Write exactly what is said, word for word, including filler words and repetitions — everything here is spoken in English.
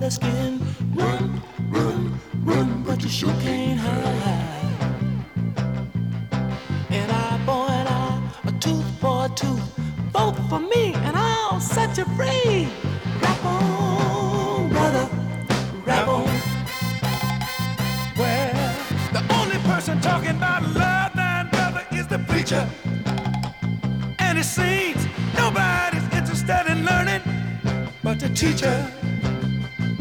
the skin. Run, run, run, but you sure can't hide. An eye for an eye, a tooth for a tooth. Vote for me and I'll set you free. Rap on, brother, rap on. Well, the only person talking about love, thine brother, is the preacher. And it seems nobody's interested in learning but the teacher.